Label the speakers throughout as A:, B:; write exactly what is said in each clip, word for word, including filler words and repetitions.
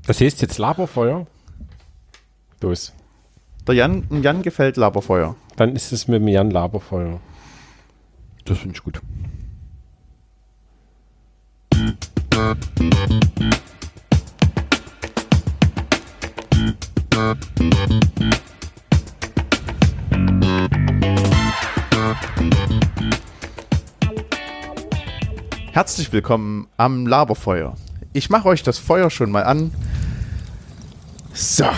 A: Das heißt jetzt Laberfeuer? Los.
B: Der Jan, Jan gefällt Laberfeuer.
A: Dann ist es mit dem Jan Laberfeuer.
C: Das finde ich gut.
B: Herzlich willkommen am Laberfeuer. Ich mache euch das Feuer schon mal an. So.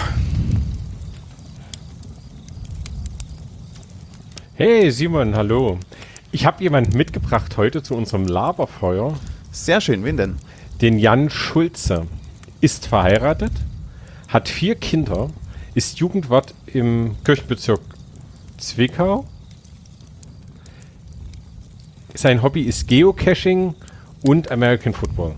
A: Hey Simon, hallo. Ich habe jemanden mitgebracht heute zu unserem Laberfeuer.
B: Sehr schön, wen denn?
A: Den Jan Schulze. Ist verheiratet, hat vier Kinder, ist Jugendwart im Kirchenbezirk Zwickau. Sein Hobby ist Geocaching und American Football.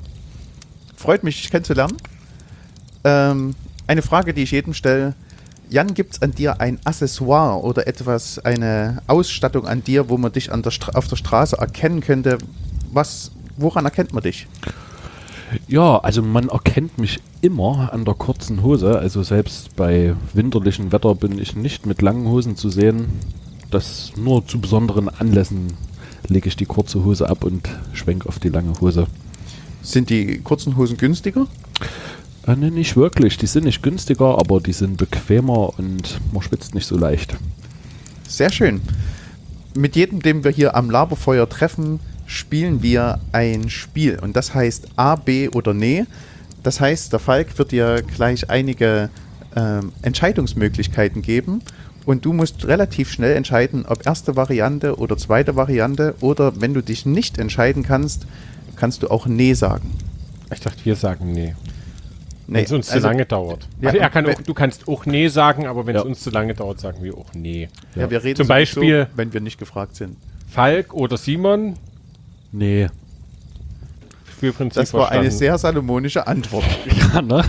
B: Freut mich, dich kennenzulernen. Ähm, eine Frage, die ich jedem stelle. Jan, gibt es an dir ein Accessoire oder etwas, eine Ausstattung an dir, wo man dich an der Stra- auf der Straße erkennen könnte? Was, woran erkennt man dich?
C: Ja, also man erkennt mich immer an der kurzen Hose. Also selbst bei winterlichem Wetter bin ich nicht mit langen Hosen zu sehen. Das nur zu besonderen Anlässen lege ich die kurze Hose ab und schwenke auf die lange Hose.
B: Sind die kurzen Hosen günstiger?
C: Äh, ne, nicht wirklich. Die sind nicht günstiger, aber die sind bequemer und man schwitzt nicht so leicht.
B: Sehr schön. Mit jedem, den wir hier am Laberfeuer treffen, spielen wir ein Spiel. Und das heißt A, B oder Nee. Das heißt, der Falk wird dir gleich einige ähm, Entscheidungsmöglichkeiten geben. Und du musst relativ schnell entscheiden, ob erste Variante oder zweite Variante. Oder wenn du dich nicht entscheiden kannst, kannst du auch Nee sagen.
A: Ich dachte, wir sagen nee.
B: Nee,
A: wenn es uns
B: also,
A: zu lange dauert.
B: Ja,
A: Also er kann
B: wenn-
A: auch, du kannst auch nee sagen, aber wenn es
C: Ja.
A: uns zu lange dauert, sagen wir auch nee.
B: Ja, wir reden
A: Zum
B: sowieso,
A: Beispiel-
B: wenn wir nicht gefragt sind.
A: Falk oder Simon,
C: Nee.
A: Spielprinzip
B: Das war eine
A: verstanden.
B: sehr salomonische Antwort.
C: Ja, ne?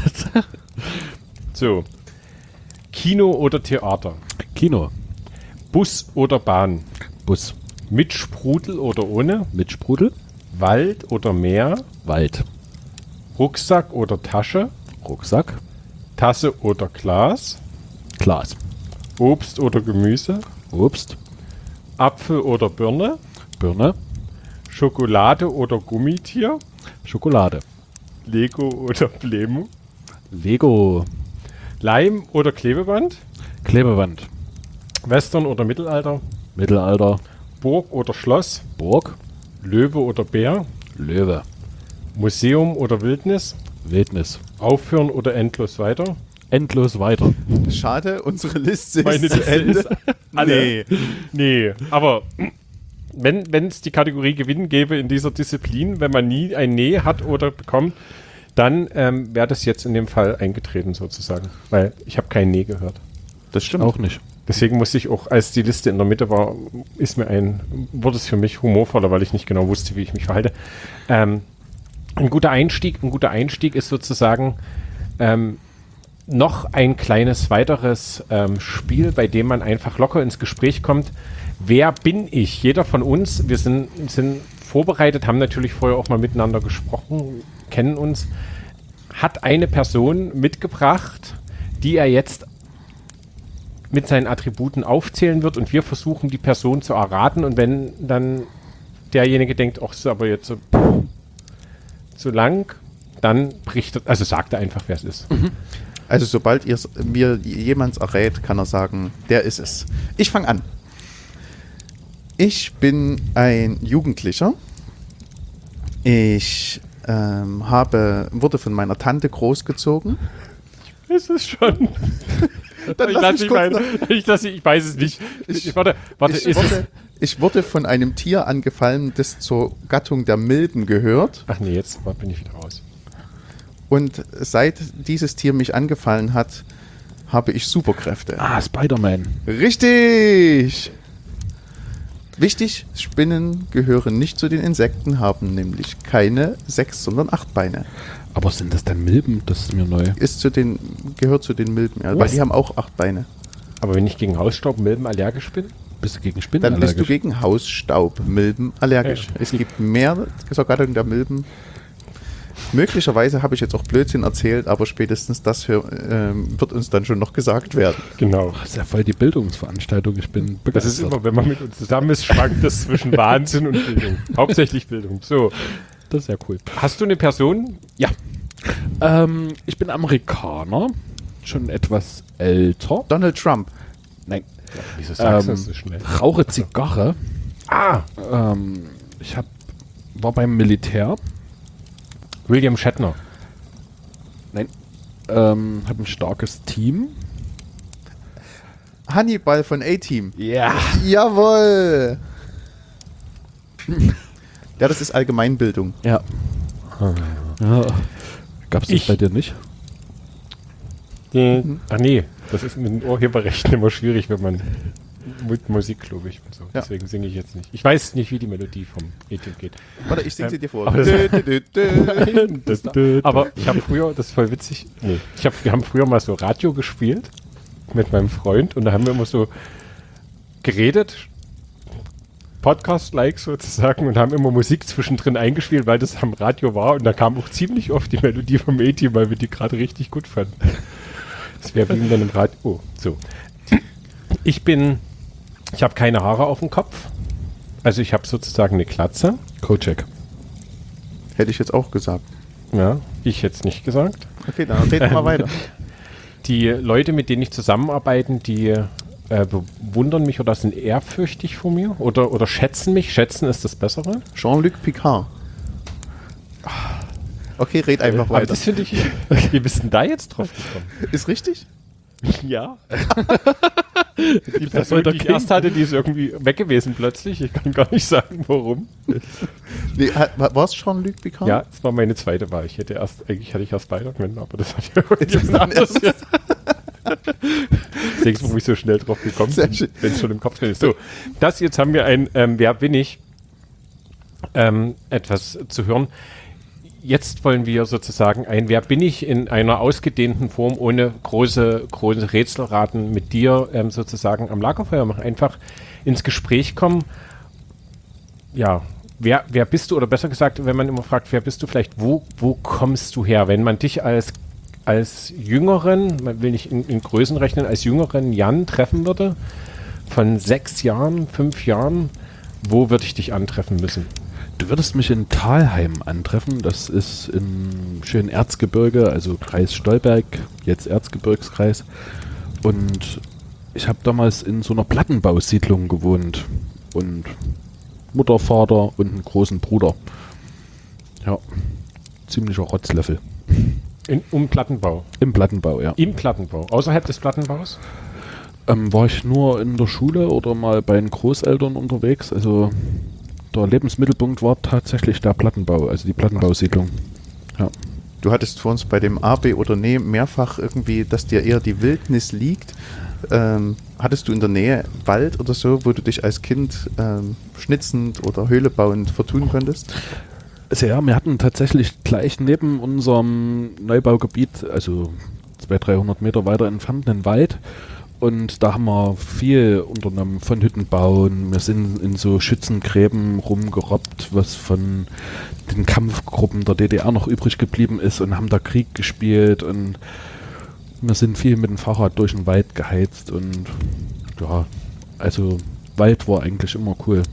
A: So. Kino oder Theater?
C: Kino.
A: Bus oder Bahn?
C: Bus.
A: Mit Sprudel oder ohne?
C: Mit Sprudel.
A: Wald oder Meer?
C: Wald.
A: Rucksack oder Tasche?
C: Rucksack.
A: Tasse oder Glas?
C: Glas.
A: Obst oder Gemüse?
C: Obst.
A: Apfel oder Birne?
C: Birne.
A: Schokolade oder Gummitier?
C: Schokolade.
A: Lego oder Plemo?
C: Lego.
A: Leim oder Klebeband?
C: Klebeband.
A: Western oder Mittelalter?
C: Mittelalter.
A: Burg oder Schloss?
C: Burg.
A: Löwe oder Bär?
C: Löwe.
A: Museum oder Wildnis?
C: Wildnis.
A: Aufhören oder endlos weiter?
C: Endlos weiter.
B: Schade, unsere Liste
A: Meine
B: ist zu
A: Liste
B: Ende.
A: ist alle. Nee, aber wenn es die Kategorie Gewinn gäbe in dieser Disziplin, wenn man nie ein Nee hat oder bekommt, dann ähm, wäre das jetzt in dem Fall eingetreten sozusagen. Weil ich habe kein Nee gehört.
B: Das stimmt.
C: Auch nicht.
A: Deswegen musste ich auch, als die Liste in der Mitte war, ist mir ein, wurde es für mich humorvoller, weil ich nicht genau wusste, wie ich mich verhalte. Ähm, ein guter Einstieg, ein guter Einstieg ist sozusagen ähm, noch ein kleines weiteres ähm, Spiel, bei dem man einfach locker ins Gespräch kommt. Wer bin ich? Jeder von uns, wir sind, sind vorbereitet, haben natürlich vorher auch mal miteinander gesprochen, kennen uns, hat eine Person mitgebracht, die er jetzt mit seinen Attributen aufzählen wird und wir versuchen, die Person zu erraten. Und wenn dann derjenige denkt, ach, ist aber jetzt so zu lang, dann bricht er, also sagt er einfach, wer es ist.
B: Also sobald ihr mir jemand errät, kann er sagen, der ist es. Ich fange an. Ich bin ein Jugendlicher. Ich ähm, habe, wurde von meiner Tante großgezogen.
A: Ist es schon?
B: Dann
A: ich,
B: lass
A: lass
B: mich
A: mich
B: kurz
A: mein,
B: noch-
A: ich, lass, ich weiß es nicht.
B: Ich-
A: Ich, warte, warte
B: Ich
A: ist es?
B: wurde, ich wurde von einem Tier angefallen, das zur Gattung der Milben gehört.
A: Ach nee, jetzt bin ich wieder raus.
B: Und seit dieses Tier mich angefallen hat, habe ich Superkräfte.
C: Ah, Spider-Man.
B: Richtig! Wichtig, Spinnen gehören nicht zu den Insekten, haben nämlich keine sechs, sondern acht Beine.
C: Aber sind das dann Milben? Das ist mir neu.
B: Ist zu den, gehört zu den Milben, ja, weil
A: Was?
B: die haben auch acht Beine.
A: Aber wenn ich gegen Hausstaubmilben allergisch bin?
C: Bist du gegen Spinnen
B: Dann bist du
C: allergisch?
B: gegen Hausstaubmilben allergisch.
A: Ja.
B: Es gibt mehr zur Gattung der Milben. Möglicherweise habe ich jetzt auch Blödsinn erzählt, aber spätestens das für, ähm, wird uns dann schon noch gesagt werden.
A: Genau.
C: Das ist ja voll die Bildungsveranstaltung. Ich bin begeistert.
A: Das ist immer, wenn man mit uns zusammen ist, schwankt das zwischen Wahnsinn und Bildung. Hauptsächlich Bildung. So,
C: Das ist ja cool.
A: hast du eine Person?
C: Ja. Ähm, ich bin Amerikaner, schon etwas älter.
B: Donald Trump.
C: Nein.
A: Wieso sagst du
C: Ähm,
A: das so schnell?
C: Rauche Zigarre.
A: Ah,
C: Ähm, ich hab, war beim Militär.
A: William Shatner.
C: Nein. Ähm, habe ein starkes Team.
B: Hannibal von A-Team.
C: Ja.
B: Jawohl! Ja, das ist Allgemeinbildung.
C: Ja. ja. Gab's das
A: Ich-
C: bei dir nicht?
A: Die, ach nee, das ist mit den Urheberrechten immer schwierig, wenn man mit Musik, glaube ich, und so.
B: Ja.
A: Deswegen singe ich jetzt nicht. Ich weiß nicht, wie die Melodie vom A-Team geht.
B: Warte, ich singe sie
A: Ähm,
B: dir vor.
A: aber das-
B: Dö, dö, dö, dö.
A: Das, aber ich habe früher, das ist voll witzig, nee, ich hab, wir haben früher mal so Radio gespielt mit meinem Freund und da haben wir immer so geredet, Podcast-like sozusagen, und haben immer Musik zwischendrin eingespielt, weil das am Radio war, und da kam auch ziemlich oft die Melodie vom A-Team, weil wir die gerade richtig gut fanden. Das wäre wie dann im Radio. Oh, so. Ich bin, ich habe keine Haare auf dem Kopf, also ich habe sozusagen eine Glatze.
C: Kojak.
B: Hätte ich jetzt auch gesagt.
A: Ja, ich jetzt nicht gesagt.
B: Okay, dann reden wir mal weiter.
A: Die Leute, mit denen ich zusammenarbeite, die äh, bewundern mich oder sind ehrfürchtig vor mir oder, oder schätzen mich. Schätzen ist das Bessere.
B: Jean-Luc Picard. Okay, red einfach
A: Aber
B: weiter.
A: das finde ich, wie bist denn da jetzt drauf gekommen?
B: Ist richtig?
A: Ja. Die Person, die ich erst hatte, die ist irgendwie weg gewesen plötzlich. Ich kann gar nicht sagen, warum.
B: Nee, war es Jean-Luc Picard?
A: Ja, das war meine zweite Wahl. Ich hätte erst, eigentlich hatte ich erst Spider-Man, aber das hat ja irgendjemand anderes. Deswegen warum ich so schnell drauf gekommen
B: Sehr
A: bin,
B: schön.
A: wenn es schon im Kopf drin ist. So, das jetzt haben wir ein ähm, Wer bin ich? Ähm, etwas zu hören. Jetzt wollen wir sozusagen ein Wer bin ich in einer ausgedehnten Form ohne große, große Rätselraten mit dir ähm, sozusagen am Lagerfeuer machen. Einfach ins Gespräch kommen. Ja, wer, wer bist du? Oder besser gesagt, wenn man immer fragt, wer bist du vielleicht, wo, wo kommst du her? Wenn man dich als, als Jüngeren, man will nicht in, in Größen rechnen, als Jüngeren Jan treffen würde, von sechs Jahren, fünf Jahren, wo würde ich dich antreffen müssen?
C: Du würdest mich in Thalheim antreffen. Das ist im schönen Erzgebirge, also Kreis Stolberg, jetzt Erzgebirgskreis. Und ich habe damals in so einer Plattenbausiedlung gewohnt. Und Mutter, Vater und einen großen Bruder. Ja, ziemlicher Rotzlöffel.
A: In, um Plattenbau.
C: Im Plattenbau, ja.
A: Im Plattenbau. Außerhalb des Plattenbaus?
C: Ähm, war ich nur in der Schule oder mal bei den Großeltern unterwegs. Also der Lebensmittelpunkt war tatsächlich der Plattenbau, also die Plattenbausiedlung. Ja.
B: Du hattest vor uns bei dem A, B oder Nee mehrfach irgendwie, dass dir eher die Wildnis liegt. Ähm, hattest du in der Nähe Wald oder so, wo du dich als Kind ähm, schnitzend oder Höhle bauend vertun konntest?
C: Also ja, wir hatten tatsächlich gleich neben unserem Neubaugebiet, also zweihundert, dreihundert Meter weiter entfernt, einen Wald. Und da haben wir viel unternommen, von Hütten bauen. Wir sind in so Schützengräben rumgerobbt, was von den Kampfgruppen der D D R noch übrig geblieben ist, und haben da Krieg gespielt. Und wir sind viel mit dem Fahrrad durch den Wald geheizt. Und ja, also Wald war eigentlich immer cool.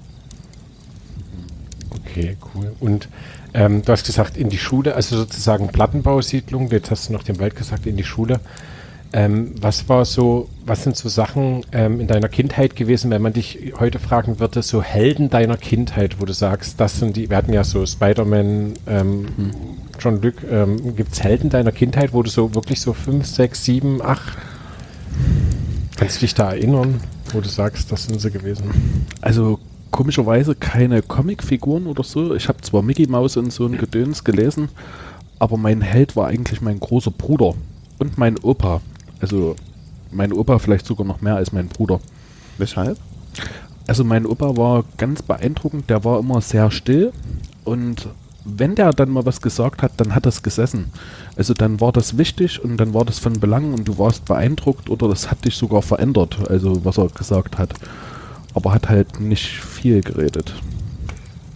A: Okay, cool. Und ähm, du hast gesagt, in die Schule, also sozusagen Plattenbausiedlung, jetzt hast du noch den Wald gesagt, in die Schule. Ähm, was war so, was sind so Sachen ähm, in deiner Kindheit gewesen, wenn man dich heute fragen würde, so Helden deiner Kindheit, wo du sagst, das sind die, wir hatten ja so Spider-Man, ähm,
C: Hm.
A: Jean-Luc, ähm, gibt es Helden deiner Kindheit, wo du so wirklich so fünf, sechs, sieben, acht, kannst du dich da erinnern, wo du sagst, das sind sie gewesen?
C: Also komischerweise keine Comicfiguren oder so. Ich habe zwar Mickey Mouse und so ein Gedöns gelesen, aber mein Held war eigentlich mein großer Bruder und mein Opa. Also mein Opa vielleicht sogar noch mehr als mein Bruder.
B: Weshalb?
C: Also mein Opa war ganz beeindruckend, der war immer sehr still, und wenn der dann mal was gesagt hat, dann hat das gesessen. Also dann war das wichtig und dann war das von Belang und du warst beeindruckt oder das hat dich sogar verändert, also was er gesagt hat. Aber hat halt nicht viel geredet.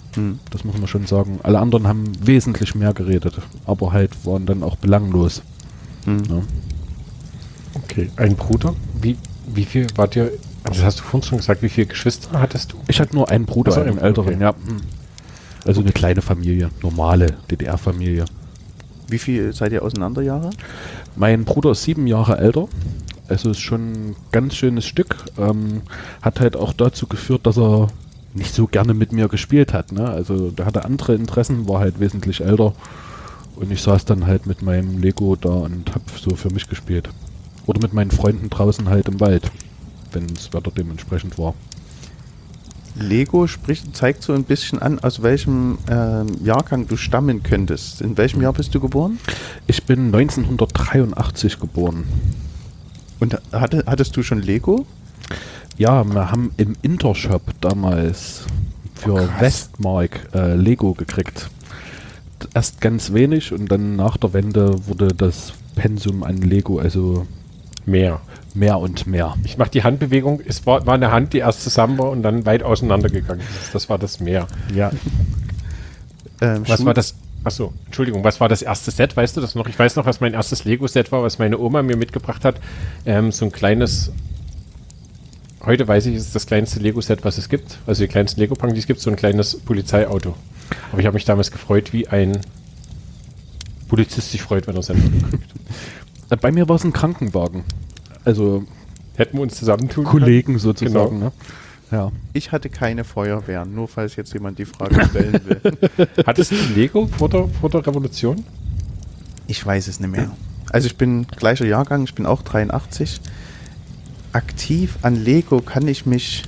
B: Hm.
C: Das muss man schon sagen. Alle anderen haben wesentlich mehr geredet, aber halt waren dann auch belanglos.
B: Hm.
C: Ja.
A: Okay, ein Bruder? Wie, wie viel wart ihr, das hast du vorhin schon gesagt, wie viele Geschwister hattest du?
C: Ich hatte nur einen Bruder,
A: Ach so,
C: einen
A: ein-
C: älteren,
A: okay.
C: ja. Hm. Also eine kleine Familie, normale D D R-Familie.
B: Wie viel seid ihr auseinander Jahre?
C: Mein Bruder ist sieben Jahre älter, also ist schon ein ganz schönes Stück. Ähm, hat halt auch dazu geführt, dass er nicht so gerne mit mir gespielt hat. Ne? Also der hatte andere Interessen, war halt wesentlich älter. Und ich saß dann halt mit meinem Lego da und hab so für mich gespielt. Oder mit meinen Freunden draußen halt im Wald, wenn das Wetter dementsprechend war.
B: Lego spricht, zeigt so ein bisschen an, aus welchem ähm, Jahrgang du stammen könntest. In welchem Jahr bist du geboren?
C: Ich bin neunzehnhundertdreiundachtzig geboren.
B: Und hatte, hattest du schon Lego?
C: Ja, wir haben im Intershop damals für
A: Oh, krass.
C: Westmark äh, Lego gekriegt. Erst ganz wenig und dann nach der Wende wurde das Pensum an Lego also
A: Mehr.
C: mehr und mehr.
A: Ich mache die Handbewegung, es war, war eine Hand, die erst zusammen war und dann weit auseinandergegangen ist. Das war das Meer.
C: Ja,
B: Ähm,
A: Was
B: Schul-
A: war das? Achso, Entschuldigung, was war das erste Set? Weißt du das noch? Ich weiß noch, was mein erstes Lego-Set war, was meine Oma mir mitgebracht hat. Ähm, so ein kleines, heute weiß ich, es ist das kleinste Lego-Set, was es gibt. Also die kleinsten Lego-Packen, die es gibt, so ein kleines Polizeiauto. Aber ich habe mich damals gefreut, wie ein Polizist sich freut, wenn er sein Auto kriegt.
C: Äh, bei mir war es ein Krankenwagen. Also
A: Hätten wir uns zusammentun
C: Kollegen sozusagen.
A: Genau.
C: Ne? Ja.
B: Ich hatte keine Feuerwehr, nur falls jetzt jemand die Frage stellen will.
A: können? Hattest du Lego vor der, vor der Revolution?
B: Ich weiß es nicht mehr. Also ich bin gleicher Jahrgang, ich bin auch dreiundachtzig. Aktiv an Lego kann ich mich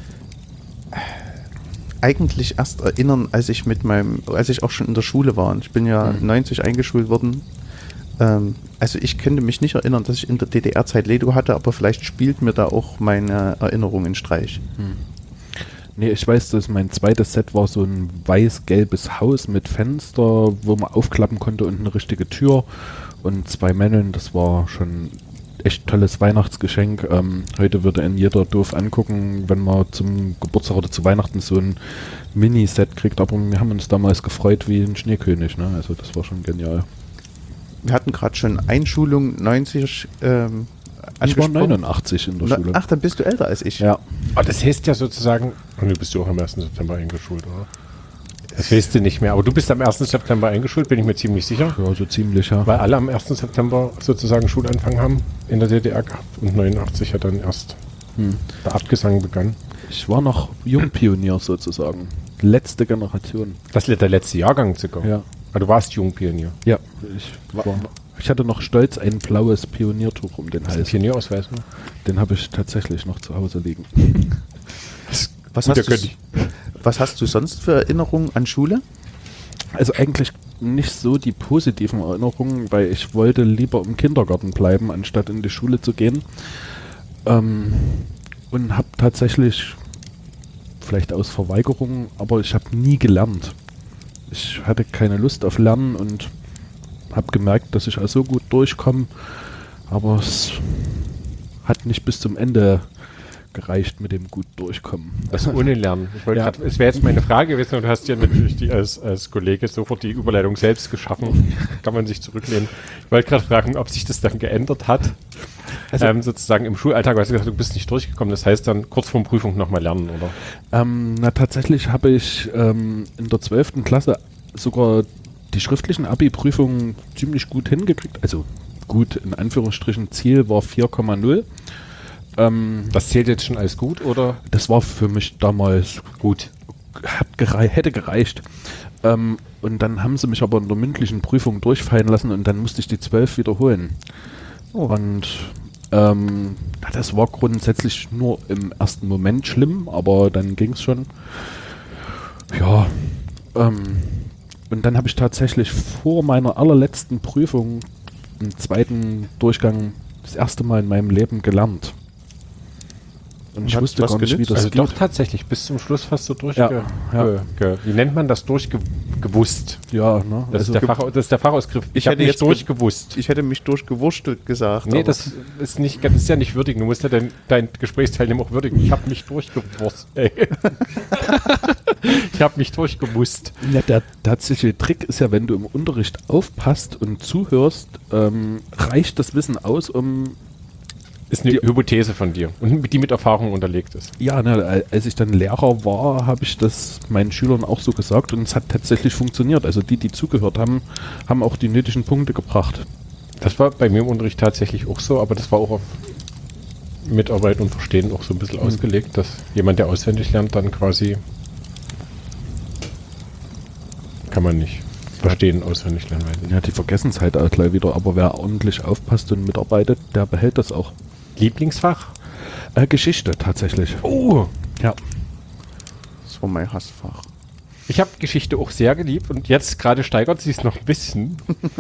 B: eigentlich erst erinnern, als ich mit meinem, als ich auch schon in der Schule war. Und ich bin ja
C: Mhm.
B: neunzig eingeschult worden. Ähm, also ich könnte mich nicht erinnern, dass ich in der D D R-Zeit Lego hatte, aber vielleicht spielt mir da auch meine Erinnerung in Streich.
C: Nee, ich weiß, dass mein zweites Set war so ein weiß-gelbes Haus mit Fenster, wo man aufklappen konnte und eine richtige Tür und zwei Männeln. Das war schon echt tolles Weihnachtsgeschenk. Ähm, heute würde ihn jeder doof angucken, wenn man zum Geburtstag oder zu Weihnachten so ein Mini-Set kriegt. Aber wir haben uns damals gefreut wie ein Schneekönig. Ne? Also das war schon genial.
B: Wir hatten gerade schon Einschulung neunzig ähm,
C: Ich war
B: angesprochen.
C: neunundachtzig in der
B: Na,
C: Schule.
B: ach, dann bist du älter als ich.
C: Ja.
A: Oh, das heißt ja sozusagen, und du bist ja auch am ersten September eingeschult, oder? Das weißt du nicht mehr, aber du bist am ersten September eingeschult, bin ich mir ziemlich sicher.
C: Ja, so ziemlich, ja.
A: Weil alle am ersten September sozusagen Schulanfang haben in der D D R gehabt und neunundachtzig hat dann erst
C: Hm.
A: der Abgesang begann.
C: Ich war noch Jungpionier sozusagen. Letzte Generation.
A: Das ist der letzte Jahrgang sogar.
C: Ja.
A: Aber du warst Jungpionier.
C: Ja, ich war. Ich hatte noch stolz ein blaues Pioniertuch um den
A: Hast du einen
C: Hals.
A: Pionierausweis? Ne?
C: Den habe ich tatsächlich noch zu Hause liegen.
B: Was,
A: Gut,
B: hast
A: ja,
B: du,
A: könnte
B: was hast du sonst für Erinnerungen an Schule?
C: Also eigentlich nicht so die positiven Erinnerungen, weil ich wollte lieber im Kindergarten bleiben, anstatt in die Schule zu gehen. Ähm, und habe tatsächlich, vielleicht aus Verweigerung, aber ich habe nie gelernt. Ich hatte keine Lust auf Lernen und habe gemerkt, dass ich also gut durchkomme, aber es hat nicht bis zum Ende gereicht mit dem gut durchkommen.
A: Das ohne Lernen. Ich wollte
C: Ja.
A: grad, es wäre jetzt meine Frage gewesen, und du hast ja natürlich die, als, als Kollege sofort die Überleitung selbst geschaffen. Kann man sich zurücklehnen. Ich wollte gerade fragen, ob sich das dann geändert hat.
C: Also-
A: ähm, sozusagen im Schulalltag, hast du gesagt, du bist nicht durchgekommen. Das heißt dann kurz vor Prüfung nochmal lernen, oder?
C: Ähm, na, tatsächlich habe ich ähm, in der zwölften Klasse sogar die schriftlichen Abi-Prüfungen ziemlich gut hingekriegt. Also gut, in Anführungsstrichen, Ziel war vier Komma null. Ähm,
A: Das zählt jetzt schon als gut, oder?
C: das war für mich damals gut. Hat gerei hätte gereicht. Ähm, und dann haben sie mich aber in der mündlichen Prüfung durchfallen lassen und dann musste ich die zwölf wiederholen. Und ähm, na, das war grundsätzlich nur im ersten Moment schlimm, aber dann ging es schon. Ja, ähm, und dann habe ich tatsächlich vor meiner allerletzten Prüfung im zweiten Durchgang das erste Mal in meinem Leben gelernt. Und ich
B: Hat
C: wusste
B: was
C: gar nicht, wie
B: genützt?
C: das
A: Also
C: geht.
A: doch tatsächlich, bis zum Schluss fast so durchge...
C: Ja, ja.
A: Ge, ge, wie nennt man das? Durchgewusst.
C: Ja, ne?
A: Das,
C: Also,
A: ist der Fach, das ist der Fachausgriff.
B: Ich
A: hab
B: hätte
A: nicht
B: jetzt ge-
A: durchgewusst.
B: Ich hätte mich durchgewurstelt gesagt.
A: Nee,
B: aber-
A: das ist, nicht, das ist ja nicht würdigen. Du musst ja dein, dein Gesprächsteilnehmer auch würdigen. Ich habe mich durchgewurst. Ey. Ich habe mich durchgemusst.
C: Ja, der tatsächliche Trick ist ja, wenn du im Unterricht aufpasst und zuhörst, ähm, reicht das Wissen aus, um...
A: Ist eine
C: Die-
A: Hypothese von dir und die mit Erfahrung unterlegt ist.
C: Ja, ne, als ich dann Lehrer war, habe ich das meinen Schülern auch so gesagt und es hat tatsächlich funktioniert. Also die, die zugehört haben, haben auch die nötigen Punkte gebracht.
A: Das war bei mir im Unterricht tatsächlich auch so, aber das war auch auf Mitarbeit und Verstehen auch so ein bisschen
C: Mhm.
A: ausgelegt, dass jemand, der auswendig lernt, dann quasi kann man nicht verstehen, auswendig lernen. Weil
C: Ja, die vergessen es halt auch gleich wieder, aber wer ordentlich aufpasst und mitarbeitet, der behält das auch.
A: Lieblingsfach?
C: Äh, Geschichte tatsächlich.
A: Oh!
C: Ja.
B: Das war mein Hassfach.
A: Ich habe Geschichte auch sehr geliebt und jetzt gerade steigert sie es noch ein bisschen.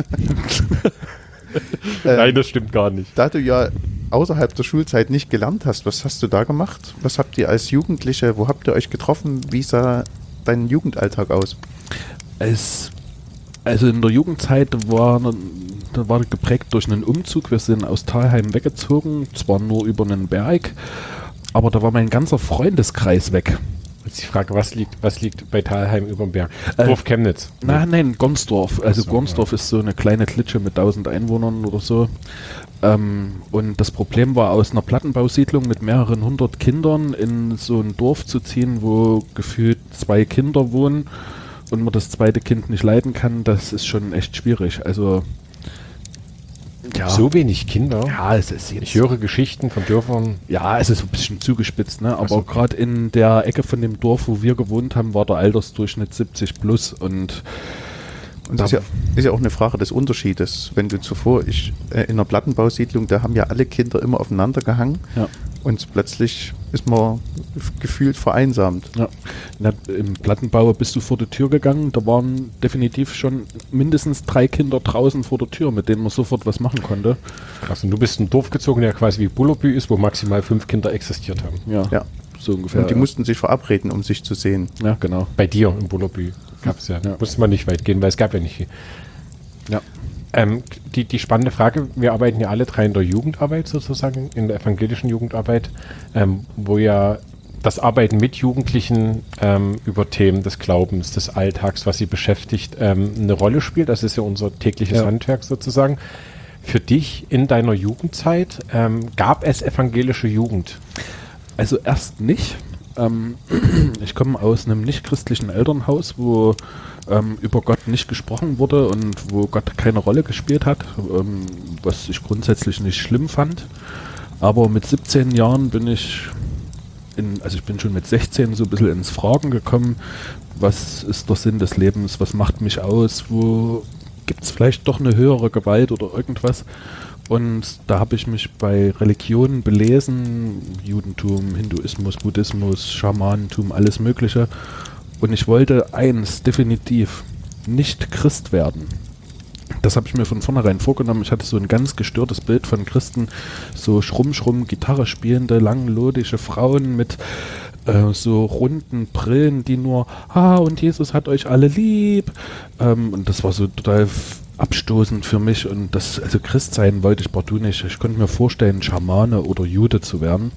A: Nein, das stimmt gar nicht.
B: Da du ja außerhalb der Schulzeit nicht gelernt hast, was hast du da gemacht? Was habt ihr als Jugendliche, wo habt ihr euch getroffen? Wie sah dein Jugendalltag aus?
C: Es, also in der Jugendzeit war, da war geprägt durch einen Umzug. Wir sind aus Thalheim weggezogen, zwar nur über einen Berg, aber da war mein ganzer Freundeskreis weg.
A: Jetzt die Frage, was liegt, was liegt bei Thalheim über dem Berg?
C: Äh,
A: Dorf Chemnitz.
C: Nein, nein, Gonsdorf. Also
A: Ach so,
C: Gonsdorf ist so eine kleine Klitsche mit tausend Einwohnern oder so. Ähm, und das Problem war, aus einer Plattenbausiedlung mit mehreren hundert Kindern in so ein Dorf zu ziehen, wo gefühlt zwei Kinder wohnen und man das zweite Kind nicht leiden kann, das ist schon echt schwierig. Also ja,
A: So wenig Kinder.
C: ja, es ist jetzt
A: Ich höre Geschichten von Dörfern.
C: ja, es ist ein bisschen zugespitzt, ne? Aber
A: so.
C: gerade in der Ecke von dem Dorf, wo wir gewohnt haben, war der Altersdurchschnitt siebzig plus und
B: Und das ist ja, ist ja auch eine Frage des Unterschiedes. Wenn du zuvor, ich, äh, in einer Plattenbausiedlung, da haben ja alle Kinder immer aufeinander gehangen
C: ja.
B: und plötzlich ist man gefühlt vereinsamt.
C: Ja. Na, im Plattenbau bist du vor die Tür gegangen, da waren definitiv schon mindestens drei Kinder draußen vor der Tür, mit denen man sofort was machen konnte.
A: Krass, und du bist in ein Dorf gezogen, der quasi wie Bullerbü ist, wo maximal fünf Kinder existiert haben.
C: Ja,
B: Ja.
C: so ungefähr.
B: Und die
C: ja.
B: mussten sich verabreden, um sich zu sehen.
C: Ja, genau.
A: Bei dir im Bullerbü gab es ja.
C: Ja.
A: Musste man nicht weit gehen, weil es gab ja nicht viel.
C: Ja.
A: Ähm, die, die spannende Frage, wir arbeiten ja alle drei in der Jugendarbeit sozusagen, in der evangelischen Jugendarbeit, ähm, wo ja das Arbeiten mit Jugendlichen ähm, über Themen des Glaubens, des Alltags, was sie beschäftigt, ähm, eine Rolle spielt. Das ist ja unser tägliches
C: Ja.
A: Handwerk sozusagen. Für dich in deiner Jugendzeit ähm, gab es evangelische Jugend?
C: Also erst nicht. Ähm, ich komme aus einem nicht-christlichen Elternhaus, wo ähm, über Gott nicht gesprochen wurde und wo Gott keine Rolle gespielt hat, ähm, was ich grundsätzlich nicht schlimm fand. Aber mit siebzehn Jahren bin ich, in, also ich bin schon mit sechzehn so ein bisschen ins Fragen gekommen, was ist der Sinn des Lebens, was macht mich aus, wo gibt es vielleicht doch eine höhere Gewalt oder irgendwas. Und da habe ich mich bei Religionen belesen, Judentum, Hinduismus, Buddhismus, Schamanentum, alles Mögliche. Und ich wollte eins definitiv, nicht Christ werden. Das habe ich mir von vornherein vorgenommen. Ich hatte so ein ganz gestörtes Bild von Christen, so schrumm-schrumm, Gitarre spielende, langlodische Frauen mit äh, so runden Brillen, die nur, ah, und Jesus hat euch alle lieb. Ähm, und das war so total f- abstoßend für mich. Und das, also Christ sein wollte ich partout nicht. Ich konnte mir vorstellen, Schamane oder Jude zu werden.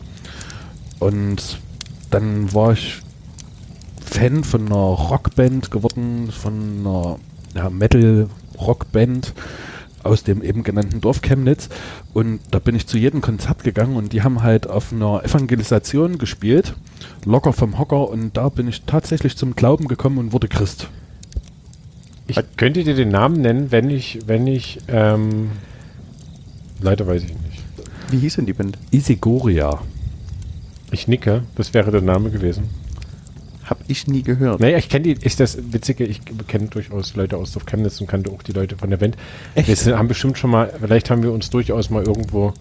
C: Und dann war ich Fan von einer Rockband geworden, von einer ja, Metal-Rockband aus dem eben genannten Dorf Chemnitz. Und da bin ich zu jedem Konzert gegangen und die haben halt auf einer Evangelisation gespielt, locker vom Hocker, und da bin ich tatsächlich zum Glauben gekommen und wurde Christ.
A: Ich könnte dir den Namen nennen, wenn ich, wenn ich, ähm, leider weiß ich nicht.
B: Wie hieß denn die Band?
C: Isigoria.
A: Ich nicke, das wäre der Name gewesen.
B: Hab ich nie gehört.
A: Naja, ich kenne die, ist das Witzige, ich kenne durchaus Leute aus Dorf Chemnitz und kannte auch die Leute von der Band.
C: Echt?
A: Wir sind, haben bestimmt schon mal, vielleicht haben wir uns durchaus mal irgendwo,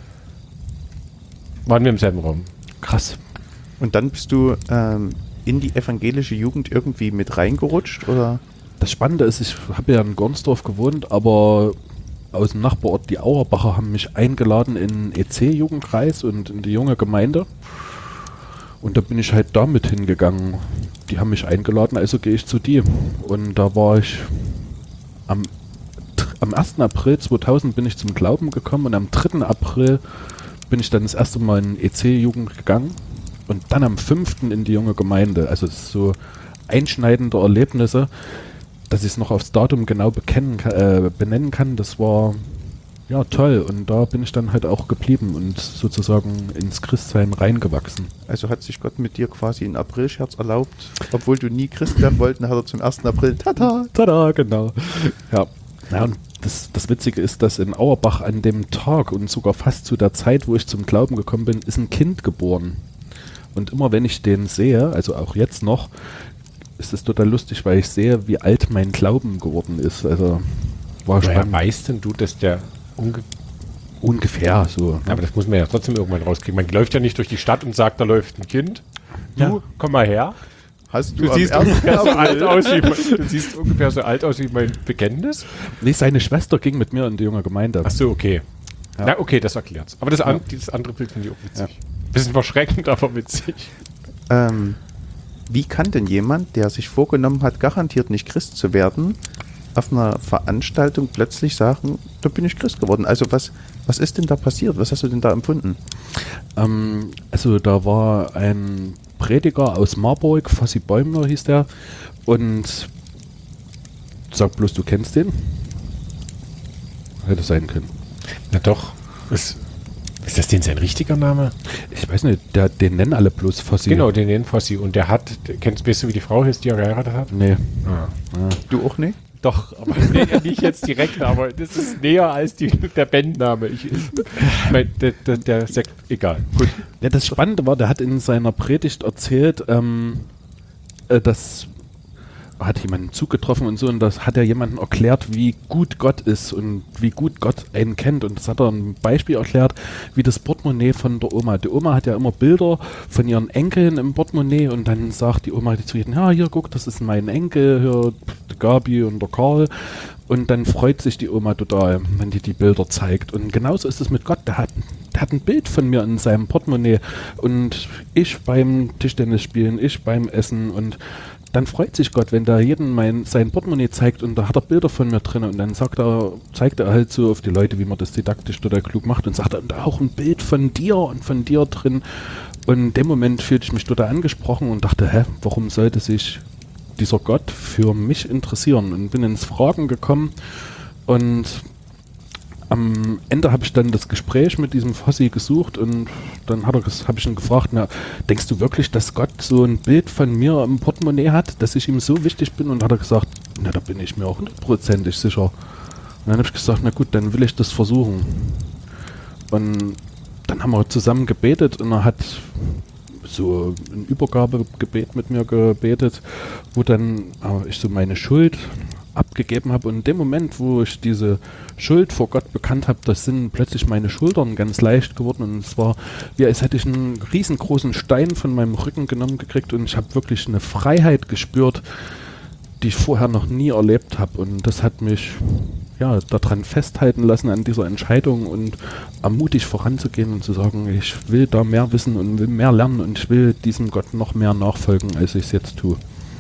A: waren wir im selben Raum.
C: Krass.
B: Und dann bist du ähm, in die evangelische Jugend irgendwie mit reingerutscht, oder?
C: Das Spannende ist, ich habe ja in Gornsdorf gewohnt, aber aus dem Nachbarort, die Auerbacher, haben mich eingeladen in den E C-Jugendkreis und in die junge Gemeinde. Und da bin ich halt damit hingegangen. Die haben mich eingeladen, also gehe ich zu die. Und da war ich am, am ersten April zweitausend bin ich zum Glauben gekommen und am dritten April bin ich dann das erste Mal in E C-Jugend gegangen und dann am fünften in die junge Gemeinde. Also es ist so einschneidende Erlebnisse, dass ich es noch aufs Datum genau bekennen, äh, benennen kann. Das war ja toll und da bin ich dann halt auch geblieben und sozusagen ins Christsein reingewachsen.
B: Also hat sich Gott mit dir quasi einen Aprilscherz erlaubt, obwohl du nie Christ werden wolltest, hat er zum ersten April, tada!
C: Tada, genau. Ja, ja und das, das Witzige ist, dass in Auerbach an dem Tag und sogar fast zu der Zeit, wo ich zum Glauben gekommen bin, ist ein Kind geboren. Und immer wenn ich den sehe, also auch jetzt noch, ist es total lustig, weil ich sehe, wie alt mein Glauben geworden ist. Also war
A: Woher
C: spannend.
A: weißt denn du, dass der unge
C: Ungefähr so. Ne?
A: Aber das muss man ja trotzdem irgendwann rauskriegen. Man läuft ja nicht durch die Stadt und sagt, da läuft ein Kind. Du,
C: Ja.
A: komm mal her.
B: Hast du,
A: Du
B: am
A: siehst,
B: ersten
A: ungefähr so alt
B: April,
A: aus wie mein, du siehst ungefähr so alt aus wie mein Bekenntnis.
C: Nee, seine Schwester ging mit mir in die junge Gemeinde.
A: Ach so, okay.
C: Ja.
A: Na, okay, das erklärt's. Aber das, an,
C: Ja.
A: dieses andere Bild finde ich auch witzig. Bisschen verschreckend, aber witzig.
B: ähm, wie kann denn jemand, der sich vorgenommen hat, garantiert nicht Christ zu werden, auf einer Veranstaltung plötzlich sagen, da bin ich Christ geworden? Also was, was ist denn da passiert? Was hast du denn da empfunden?
C: Ähm, also da war ein Prediger aus Marburg, Fossi Bäumler hieß der, und sag bloß, du kennst den? Hätte sein können.
A: Na doch. Ist, ist das denn sein richtiger Name?
C: Ich weiß nicht, der, den nennen alle bloß Fossi.
A: Genau, den nennen Fossi. Und der hat, kennst weißt du, wie die Frau heißt, die er geheiratet hat?
C: Nee.
A: Ah.
C: Ja.
B: Du auch nicht?
A: Doch, aber nee, nicht jetzt direkt, aber das ist näher als die, der Bandname. Ich, ich mein, der, der, der Sekt, egal. Gut.
C: Ja, das Spannende war, der hat in seiner Predigt erzählt, ähm, äh, dass hat jemanden zugetroffen und so, und das hat er jemanden erklärt, wie gut Gott ist und wie gut Gott einen kennt, und das hat er ein Beispiel erklärt, wie das Portemonnaie von der Oma. Die Oma hat ja immer Bilder von ihren Enkeln im Portemonnaie, und dann sagt die Oma zu jedem, ja, hier, guck, das ist mein Enkel, hier, die Gabi und der Karl, und dann freut sich die Oma total, wenn die die Bilder zeigt. Und genauso ist es mit Gott, der hat, der hat ein Bild von mir in seinem Portemonnaie, und ich beim Tischtennis spielen, ich beim Essen, und dann freut sich Gott, wenn da jeden mein, sein Portemonnaie zeigt, und da hat er Bilder von mir drin, und dann sagt er, zeigt er halt so auf die Leute, wie man das didaktisch total klug macht, und sagt, und da auch ein Bild von dir und von dir drin. Und in dem Moment fühlte ich mich total angesprochen und dachte, hä, warum sollte sich dieser Gott für mich interessieren? Und bin ins Fragen gekommen, und am Ende habe ich dann das Gespräch mit diesem Fossi gesucht, und dann hat er, habe ich ihn gefragt, na, denkst du wirklich, dass Gott so ein Bild von mir im Portemonnaie hat, dass ich ihm so wichtig bin? Und hat er gesagt, na, da bin ich mir auch hundertprozentig sicher. Und dann habe ich gesagt, na gut, dann will ich das versuchen. Und dann haben wir zusammen gebetet, und er hat so ein Übergabegebet mit mir gebetet, wo dann äh, ich so meine Schuld abgegeben habe, und in dem Moment, wo ich diese Schuld vor Gott bekannt habe, das sind plötzlich meine Schultern ganz leicht geworden, und es war, wie als hätte ich einen riesengroßen Stein von meinem Rücken genommen gekriegt, und ich habe wirklich eine Freiheit gespürt, die ich vorher noch nie erlebt habe, und das hat mich ja daran festhalten lassen an dieser Entscheidung und ermutigt voranzugehen und zu sagen, ich will da mehr wissen und will mehr lernen, und ich will diesem Gott noch mehr nachfolgen, als ich es jetzt tue.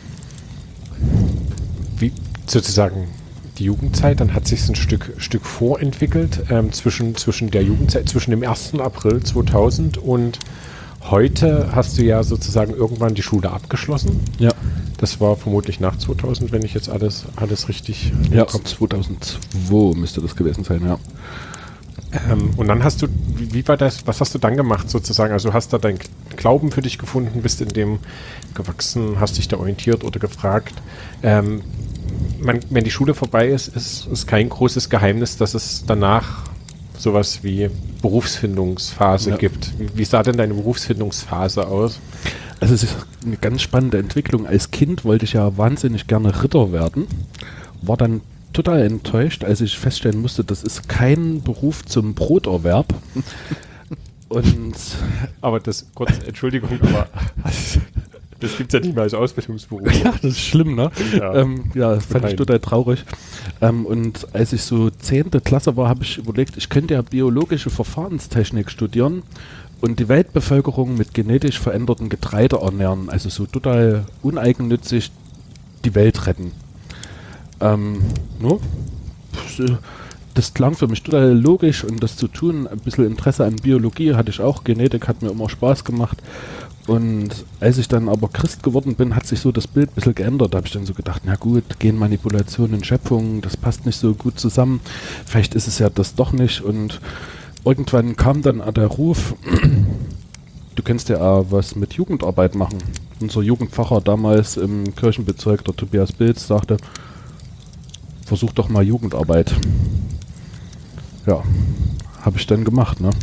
A: Wie sozusagen die Jugendzeit, dann hat sich ein Stück, Stück vorentwickelt ähm, zwischen, zwischen der Jugendzeit, zwischen dem ersten April zweitausend und heute hast du ja sozusagen irgendwann die Schule abgeschlossen.
C: Ja.
A: Das war vermutlich nach zweitausend, wenn ich jetzt alles, alles richtig
C: Ja,
A: bekomme.
C: zweitausendzwei müsste das gewesen sein, ja.
A: Ähm, und dann hast du, wie, wie war das, was hast du dann gemacht sozusagen? Also hast du deinen Glauben für dich gefunden, bist in dem gewachsen, hast dich da orientiert oder gefragt. Ähm, man, wenn die Schule vorbei ist, ist, ist kein großes Geheimnis, dass es danach sowas wie Berufsfindungsphase
C: Ja.
A: gibt. Wie, wie sah denn deine Berufsfindungsphase aus?
C: Also es ist eine ganz spannende Entwicklung. Als Kind wollte ich ja wahnsinnig gerne Ritter werden, war dann total enttäuscht, als ich feststellen musste, das ist kein Beruf zum Broterwerb. Und
A: Aber das, kurz, Entschuldigung, aber das gibt es ja nicht mehr als Ausbildungsberuf.
C: ja, das ist schlimm, ne?
A: Ja.
C: Ähm, ja, fand ich
A: Nein.
C: total traurig. Ähm, und als ich so zehnte Klasse war, habe ich überlegt, ich könnte ja biologische Verfahrenstechnik studieren und die Weltbevölkerung mit genetisch veränderten Getreide ernähren. Also so total uneigennützig die Welt retten. Ähm, no? Das klang für mich total logisch, und das zu tun, ein bisschen Interesse an Biologie hatte ich auch, Genetik hat mir immer Spaß gemacht, Und als ich dann aber Christ geworden bin, hat sich so das Bild ein bisschen geändert. Da habe ich dann so gedacht, na gut, Genmanipulation in Schöpfung, das passt nicht so gut zusammen. Vielleicht ist es ja das doch nicht. Und irgendwann kam dann der Ruf, du kannst ja auch was mit Jugendarbeit machen. Unser Jugendpfarrer damals im Kirchenbezirk, der Tobias Bilz, sagte, versuch doch mal Jugendarbeit. Ja, habe ich dann gemacht, ne?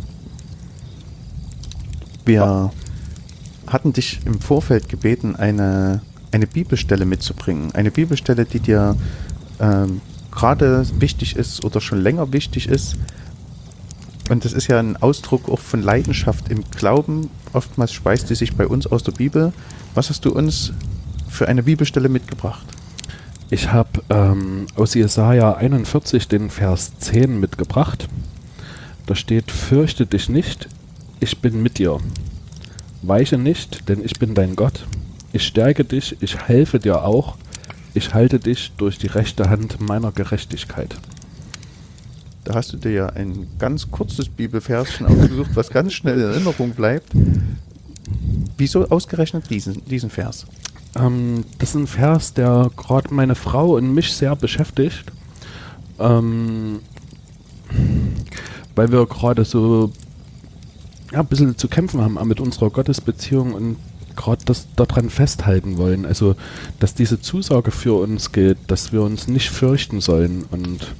B: Wir hatten dich im Vorfeld gebeten, eine, eine Bibelstelle mitzubringen. Eine Bibelstelle, die dir ähm, gerade wichtig ist oder schon länger wichtig ist. Und das ist ja ein Ausdruck auch von Leidenschaft im Glauben. Oftmals speist die sich bei uns aus der Bibel. Was hast du uns für eine Bibelstelle mitgebracht?
C: Ich habe ähm, aus Jesaja einundvierzig den Vers zehn mitgebracht. Da steht, fürchte dich nicht, ich bin mit dir. Weiche nicht, denn ich bin dein Gott. Ich stärke dich, ich helfe dir auch. Ich halte dich durch die rechte Hand meiner Gerechtigkeit.
B: Da hast du dir ja ein ganz kurzes Bibelverschen ausgesucht, was ganz schnell in Erinnerung bleibt. Wieso ausgerechnet diesen, diesen Vers?
C: Ähm, das ist ein Vers, der gerade meine Frau und mich sehr beschäftigt. Ähm, weil wir gerade so ja, ein bisschen zu kämpfen haben mit unserer Gottesbeziehung und gerade das daran festhalten wollen. Also, dass diese Zusage für uns gilt, dass wir uns nicht fürchten sollen. Und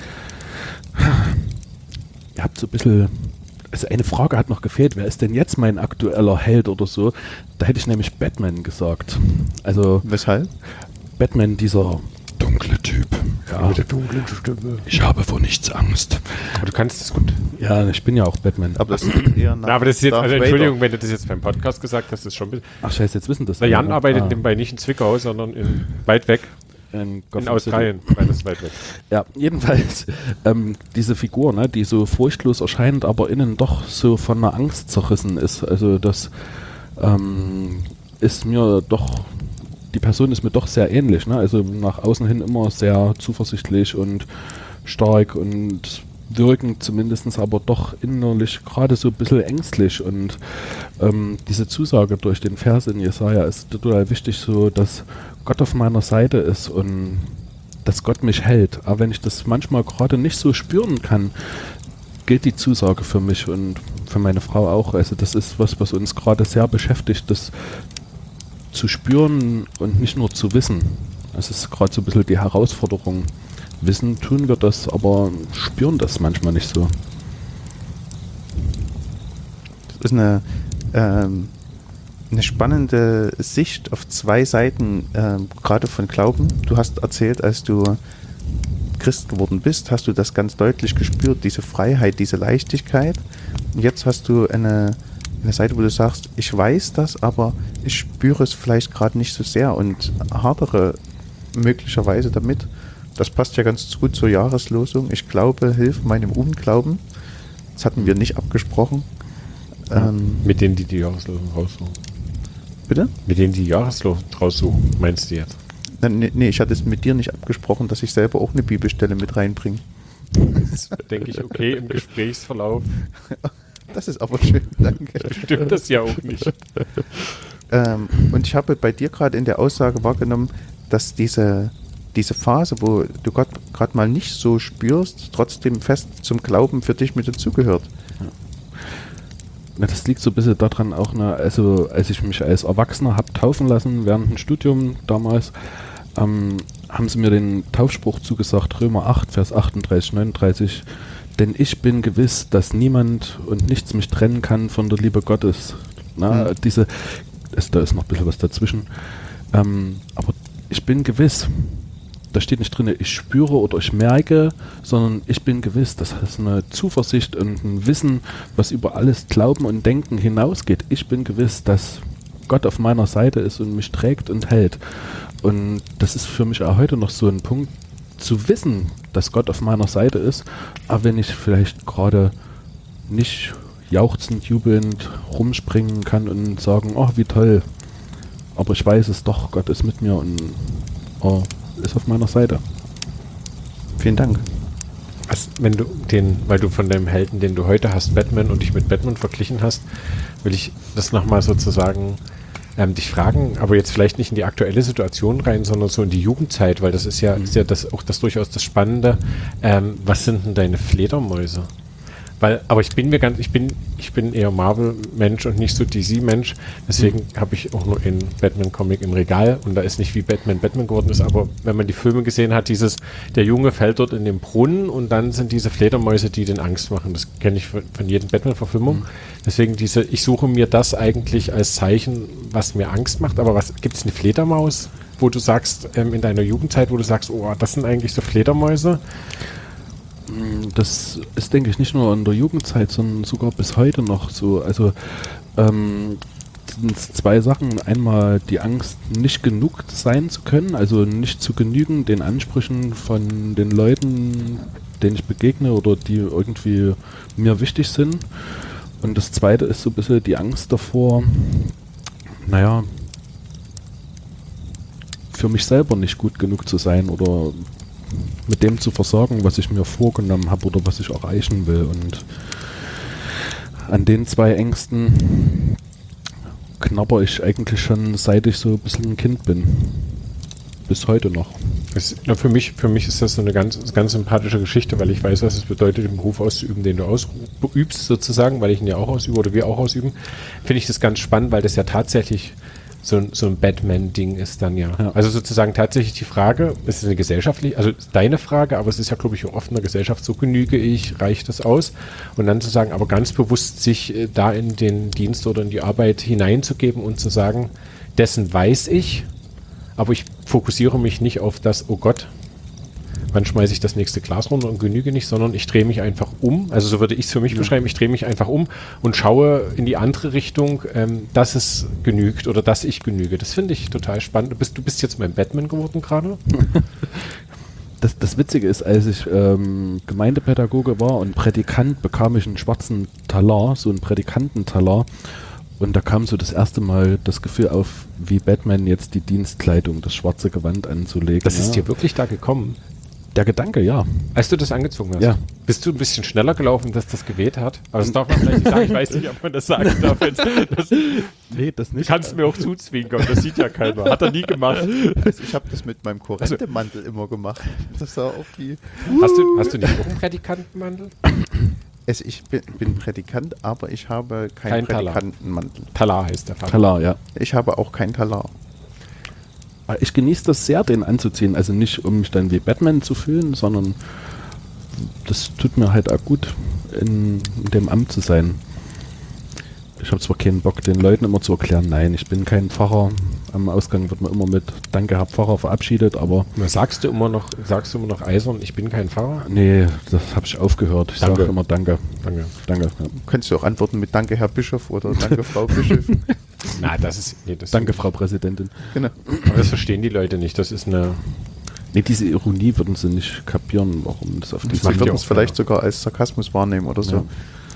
C: ihr habt so ein bisschen, also eine Frage hat noch gefehlt, wer ist denn jetzt mein aktueller Held oder so? Da hätte ich nämlich Batman gesagt. Also,
B: weshalb?
C: Batman, dieser dunkle Typ. Ja,
A: Mit der dunklen Stimme.
C: ich habe vor nichts Angst.
A: Aber du kannst das gut.
C: Ja, ich bin ja auch Batman.
B: Aber das ist eher nach
A: Na, aber das ist jetzt,
B: Darth
A: also
B: Vader.
A: Entschuldigung, wenn du das jetzt beim Podcast gesagt hast, ist schon ein bisschen.
C: Ach scheiße, jetzt wissen das.
A: Der Jan
C: alle.
A: arbeitet
C: Ah,
A: nebenbei nicht in Zwickau, sondern in, weit weg,
C: in,
A: in
C: Gotham
A: Australien. Weil das ist weit weg.
C: City. Ja, jedenfalls ähm, diese Figur, ne, die so furchtlos erscheint, aber innen doch so von einer Angst zerrissen ist. Also das ähm, ist mir doch, die Person ist mir doch sehr ähnlich. Ne? Also nach außen hin immer sehr zuversichtlich und stark und wirkend zumindest, aber doch innerlich gerade so ein bisschen ängstlich. Und ähm, diese Zusage durch den Vers in Jesaja ist total wichtig, so dass Gott auf meiner Seite ist und dass Gott mich hält. Aber wenn ich das manchmal gerade nicht so spüren kann, gilt die Zusage für mich und für meine Frau auch. Also das ist was, was uns gerade sehr beschäftigt, das zu spüren und nicht nur zu wissen. Das ist gerade so ein bisschen die Herausforderung. Wissen tun wir das, aber spüren das manchmal nicht so.
B: Das ist eine, ähm, eine spannende Sicht auf zwei Seiten, ähm, gerade von Glauben. Du hast erzählt, als du Christ geworden bist, hast du das ganz deutlich gespürt, diese Freiheit, diese Leichtigkeit. Und jetzt hast du eine, eine Seite, wo du sagst, ich weiß das, aber ich spüre es vielleicht gerade nicht so sehr und hadere möglicherweise damit. Das passt ja ganz gut zur Jahreslosung. Ich glaube, hilf meinem Unglauben. Das hatten wir nicht abgesprochen. Ähm,
A: Mit denen, die die Jahreslosung raussuchen.
B: bitte?
A: Mit denen, die Jahreslosung raussuchen, meinst du jetzt?
B: Na, Nee, nee, ich hatte es mit dir nicht abgesprochen, dass ich selber auch eine Bibelstelle mit reinbringe.
A: Das denke ich, okay, im Gesprächsverlauf
B: Das ist aber schön, danke.
A: stimmt das ja auch nicht.
B: Ähm, und ich habe bei dir gerade in der Aussage wahrgenommen, dass diese, diese Phase, wo du Gott gerade mal nicht so spürst, trotzdem fest zum Glauben für dich mit dazugehört.
C: Na, das liegt so ein bisschen daran auch, ne, also als ich mich als Erwachsener habe taufen lassen während dem Studium damals, ähm, haben sie mir den Taufspruch zugesagt, Römer acht, Vers achtunddreißig, neununddreißig, denn ich bin gewiss, dass niemand und nichts mich trennen kann von der Liebe Gottes. Na,
B: Mhm.
C: diese, es, da ist noch ein bisschen was dazwischen, ähm, aber ich bin gewiss, da steht nicht drin, ich spüre oder ich merke, sondern ich bin gewiss, das ist eine Zuversicht und ein Wissen, was über alles Glauben und Denken hinausgeht. Ich bin gewiss, dass Gott auf meiner Seite ist und mich trägt und hält. Und das ist für mich auch heute noch so ein Punkt, zu wissen, dass Gott auf meiner Seite ist, aber wenn ich vielleicht gerade nicht jauchzend, jubelnd rumspringen kann und sagen, oh, wie toll, aber ich weiß es doch, Gott ist mit mir und oh, ist auf meiner Seite.
B: Vielen Dank.
A: was, wenn du den, weil du von dem Helden, den du heute hast, Batman und dich mit Batman verglichen hast, will ich das nochmal sozusagen ähm, dich fragen, aber jetzt vielleicht nicht in die aktuelle Situation rein, sondern so in die Jugendzeit, weil das ist ja, mhm. ist ja das, auch das durchaus das Spannende. Ähm, was sind denn deine Fledermäuse? Weil, aber ich bin mir ganz, ich bin, ich bin eher Marvel-Mensch und nicht so D C-Mensch, deswegen mhm. habe ich auch nur einen Batman-Comic im Regal und da ist nicht wie Batman Batman geworden ist, aber wenn man die Filme gesehen hat, dieses, der Junge fällt dort in den Brunnen und dann sind diese Fledermäuse, die den Angst machen, das kenne ich von, von jedem Batman-Verfilmung, mhm. deswegen diese, ich suche mir das eigentlich als Zeichen, was mir Angst macht, aber was, gibt es eine Fledermaus, wo du sagst, ähm, in deiner Jugendzeit, wo du sagst, oh, das sind eigentlich so Fledermäuse?
C: Das ist, denke ich, nicht nur in der Jugendzeit, sondern sogar bis heute noch so. Also ähm, sind zwei Sachen. Einmal die Angst, nicht genug sein zu können, also nicht zu genügen den Ansprüchen von den Leuten, denen ich begegne oder die irgendwie mir wichtig sind. Und das Zweite ist so ein bisschen die Angst davor, naja, für mich selber nicht gut genug zu sein oder mit dem zu versorgen, was ich mir vorgenommen habe oder was ich erreichen will. Und an den zwei Ängsten knabber ich eigentlich schon, seit ich so ein bisschen ein Kind bin. Bis heute noch.
A: Das, na, für mich, für mich ist das so eine ganz, ganz sympathische Geschichte, weil ich weiß, was es bedeutet, den Beruf auszuüben, den du ausübst sozusagen, weil ich ihn ja auch ausübe oder wir auch ausüben. Finde ich das ganz spannend, weil das ja tatsächlich so ein, so ein Batman-Ding ist dann ja. ja. Also sozusagen tatsächlich die Frage, es ist eine gesellschaftliche, also ist deine Frage, aber es ist ja, glaube ich, auch oft in der Gesellschaft, so genüge ich, reicht das aus? Und dann zu sagen, aber ganz bewusst sich äh, da in den Dienst oder in die Arbeit hineinzugeben und zu sagen, dessen weiß ich, aber ich fokussiere mich nicht auf das, oh Gott, wann schmeiße ich das nächste Glas runter und genüge nicht, sondern ich drehe mich einfach um, also so würde ich es für mich ja. beschreiben, ich drehe mich einfach um und schaue in die andere Richtung, ähm, dass es genügt oder dass ich genüge. Das finde ich total spannend. Du bist, du bist jetzt mein Batman geworden gerade?
C: Das, das Witzige ist, als ich ähm, Gemeindepädagoge war und Prädikant, bekam ich einen schwarzen Talar, so einen Prädikantentalar. Und da kam so das erste Mal das Gefühl auf, wie Batman jetzt die Dienstkleidung, das schwarze Gewand anzulegen.
A: Das ist
C: ja.
A: dir wirklich da gekommen?
C: Der Gedanke, ja.
A: Als du das angezogen hast?
C: Ja.
A: Bist du ein bisschen schneller gelaufen, dass das geweht hat? Aber das darf man vielleicht nicht sagen. Ich weiß nicht, ob man das sagen darf. Jetzt. Das,
C: nee, das nicht.
A: Kannst du mir auch zuzwinkern, das sieht ja keiner. Hat er nie gemacht.
B: Also ich habe das mit meinem Korrentemantel also, immer gemacht. Das sah auch wie...
A: Hast du, hast du nicht auch einen Prädikantenmantel?
B: Es, ich bin, bin Prädikant, aber ich habe keinen
A: Kein
B: Prädikantenmantel.
A: Talar heißt der Fall.
C: Talar, ja.
B: Ich habe auch keinen Talar.
C: Ich genieße das sehr, den anzuziehen. Also nicht, um mich dann wie Batman zu fühlen, sondern das tut mir halt auch gut, in, in dem Amt zu sein. Ich habe zwar keinen Bock, den Leuten immer zu erklären, nein, ich bin kein Pfarrer. Am Ausgang wird man immer mit Danke, Herr Pfarrer verabschiedet, aber...
A: Na, sagst du immer noch, sagst du immer noch eisern, ich bin kein Pfarrer?
C: Nee, das habe ich aufgehört. Ich sage immer Danke. Danke. Danke. Ja.
B: Könntest du auch antworten mit Danke, Herr Bischof oder Danke, Frau Bischöfin?
A: Na, das ist... Nee, das
C: Danke, Frau Präsidentin.
B: Genau.
A: Aber das verstehen die Leute nicht. Das ist eine...
C: Nee, diese Ironie würden sie nicht kapieren, warum das auf die...
B: Sie würden es vielleicht sogar als Sarkasmus wahrnehmen oder so.
C: Ja.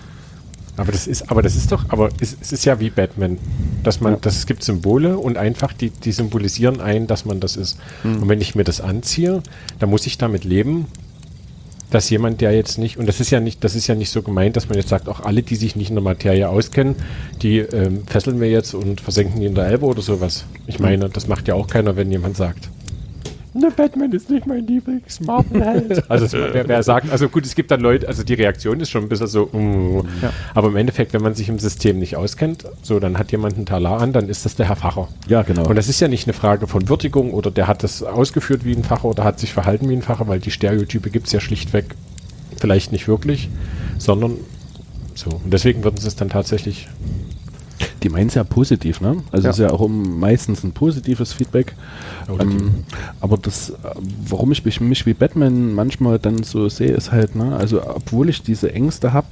A: Aber das ist, aber das ist doch, aber es, es ist ja wie Batman, dass man, ja. dass es gibt Symbole und einfach die, die symbolisieren ein, dass man das ist. Mhm. Und wenn ich mir das anziehe, dann muss ich damit leben, dass jemand, der jetzt nicht, und das ist ja nicht, das ist ja nicht so gemeint, dass man jetzt sagt, auch alle, die sich nicht in der Materie auskennen, die ähm, fesseln wir jetzt und versenken die in der Elbe oder sowas. Ich meine, das macht ja auch keiner, wenn jemand sagt, ne, Batman ist nicht mein Lieblings-Marvel-Held. Also wer, wer sagt, also gut, es gibt dann Leute, also die Reaktion ist schon ein bisschen so, uh, ja. aber im Endeffekt, wenn man sich im System nicht auskennt, so, dann hat jemand einen Talar an, dann ist das der Herr Pfarrer.
C: Ja, genau.
A: Und das ist ja nicht eine Frage von Würdigung oder der hat das ausgeführt wie ein Pfarrer oder hat sich verhalten wie ein Pfarrer, weil die Stereotype gibt es ja schlichtweg vielleicht nicht wirklich, sondern so. Und deswegen würden sie es dann tatsächlich...
C: Die meinen es ja positiv, ne? Also ja. ist ja auch um meistens ein positives Feedback. Ähm, aber das, warum ich mich, mich wie Batman manchmal dann so sehe, ist halt, ne, also obwohl ich diese Ängste habe,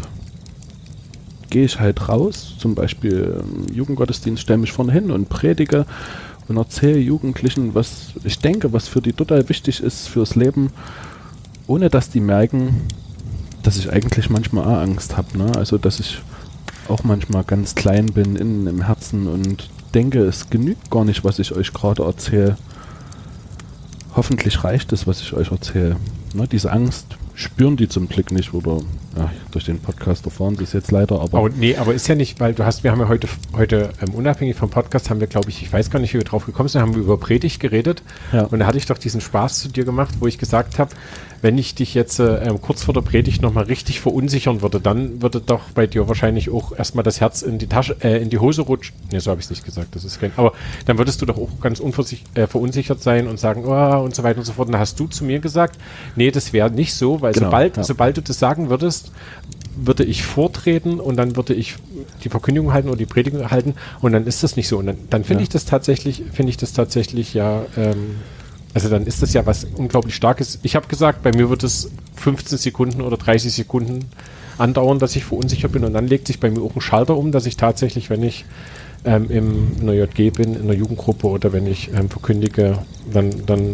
C: gehe ich halt raus, zum Beispiel im Jugendgottesdienst, stelle mich vorne hin und predige und erzähle Jugendlichen, was ich denke, was für die total wichtig ist fürs Leben, ohne dass die merken, dass ich eigentlich manchmal auch Angst habe, ne? Also dass ich auch manchmal ganz klein bin innen im Herzen und denke, es genügt gar nicht, was ich euch gerade erzähle. Hoffentlich reicht es, was ich euch erzähle. Ne, diese Angst spüren die zum Glück nicht oder ja, durch den Podcast erfahren sie es jetzt leider, aber
A: Aber nee, aber ist ja nicht, weil du hast, wir haben ja heute, heute ähm, unabhängig vom Podcast, haben wir, glaube ich, ich weiß gar nicht, wie wir drauf gekommen sind, haben wir über Predigt geredet.
C: Ja.
A: Und da hatte ich doch diesen Spaß zu dir gemacht, wo ich gesagt habe, wenn ich dich jetzt äh, ähm, kurz vor der Predigt nochmal richtig verunsichern würde, dann würde doch bei dir wahrscheinlich auch erstmal das Herz in die Tasche, äh, in die Hose rutschen. Nee, so habe ich es nicht gesagt, das ist kein, aber dann würdest du doch auch ganz unversich äh, verunsichert sein und sagen, oh, und so weiter und so fort. Und dann hast du zu mir gesagt, nee, das wäre nicht so, weil
C: Genau,
A: sobald,
C: ja.
A: sobald du das sagen würdest, würde ich vortreten und dann würde ich die Verkündigung halten oder die Predigung halten und dann ist das nicht so. Und dann, dann finde
C: Ja.
A: ich das tatsächlich, finde ich das tatsächlich ja, ähm, also dann ist das ja was unglaublich Starkes. Ich habe gesagt, bei mir wird es fünfzehn Sekunden oder dreißig Sekunden andauern, dass ich verunsichert bin und dann legt sich bei mir auch ein Schalter um, dass ich tatsächlich, wenn ich ähm, im, in der J G bin, in der Jugendgruppe oder wenn ich ähm, verkündige, dann, dann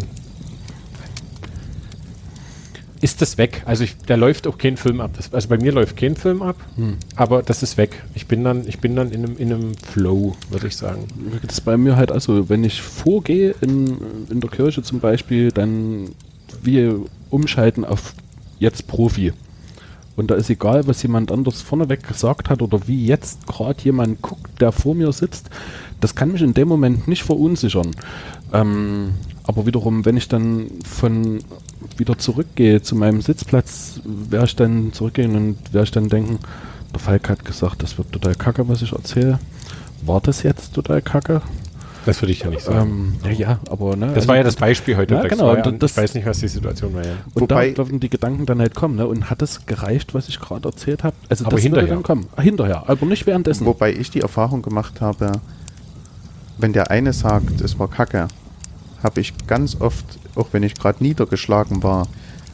A: ist das weg. Also ich, da läuft auch kein Film ab. Das, also bei mir läuft kein Film ab,
C: Hm.
A: aber das ist weg. Ich bin dann, ich bin dann in einem, in einem Flow, würde ich sagen.
C: das ist bei mir halt also, wenn ich vorgehe in, in der Kirche zum Beispiel, dann wir umschalten auf jetzt Profi. Und da ist egal, was jemand anders vorneweg gesagt hat oder wie jetzt gerade jemand guckt, der vor mir sitzt, das kann mich in dem Moment nicht verunsichern. Ähm, aber wiederum, wenn ich dann von wieder zurückgehe zu meinem Sitzplatz, werde ich dann zurückgehen und werde ich dann denken, der Falk hat gesagt, das wird total kacke, was ich erzähle. War das jetzt total kacke?
A: Das würde ich ja nicht sagen.
C: Ähm, ja, ja, aber ne,
A: Das
C: also
A: war ja das Beispiel heute.
C: Ja,
A: Das
C: genau,
A: war ja,
C: und das-
A: ich weiß nicht, was die Situation war. Ja.
C: Und
B: Wobei-
C: da dürfen die Gedanken dann halt kommen, ne? Und hat es gereicht, was ich gerade erzählt habe? Also
A: Aber
C: das würde
A: hinterher.
C: dann kommen. Ah, hinterher, aber nicht währenddessen.
B: Wobei ich die Erfahrung gemacht habe, wenn der eine sagt, es war Kacke, habe ich ganz oft, auch wenn ich gerade niedergeschlagen war,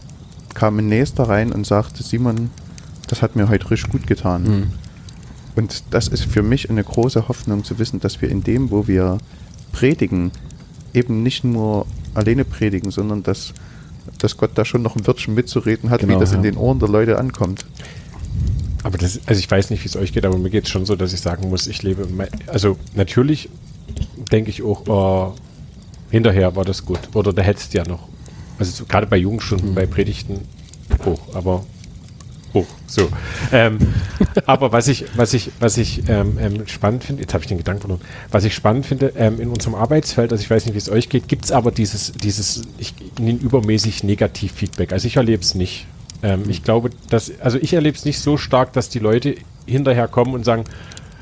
B: kam ein Nächster rein und sagte, Simon, das hat mir heute richtig gut getan.
C: Hm.
B: Und das ist für mich eine große Hoffnung zu wissen, dass wir in dem, wo wir predigen, eben nicht nur alleine predigen, sondern dass, dass Gott da schon noch ein Wörtchen mitzureden hat,
C: Genau,
B: wie das
C: ja.
B: in den Ohren der Leute ankommt.
A: Aber das, also ich weiß nicht, wie es euch geht, aber mir geht es schon so, dass ich sagen muss, ich lebe, me- also natürlich denke ich auch, oh, hinterher war das gut. Oder da hättest du ja noch. Also so, gerade bei Jugendstunden,
C: Mhm.
A: bei Predigten hoch, aber hoch, so. Ähm, aber was ich, was ich, was ich ähm, ähm, spannend finde, jetzt habe ich den Gedanken verloren, was ich spannend finde, ähm, in unserem Arbeitsfeld, also ich weiß nicht, wie es euch geht, gibt es aber dieses, dieses, ich nenne übermäßig Negativ-Feedback. Also ich erlebe es nicht. Ähm, ich glaube, dass, also ich erlebe es nicht so stark, dass die Leute hinterher kommen und sagen,